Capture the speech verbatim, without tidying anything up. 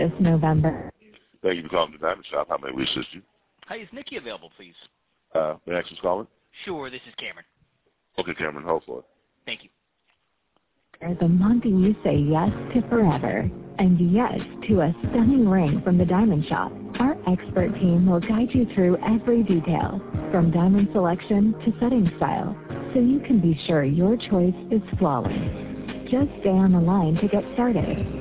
this November. Thank you for calling the Diamond Shop. How may we assist you? Hi, is Nikki available, please? Uh, may I ask who's calling? Sure, this is Cameron. Okay, Cameron, hold for it. Thank you. The month you say yes to forever and yes to a stunning ring from the Diamond Shop. Our expert team will guide you through every detail, from diamond selection to setting style, so you can be sure your choice is flawless. Just stay on the line to get started.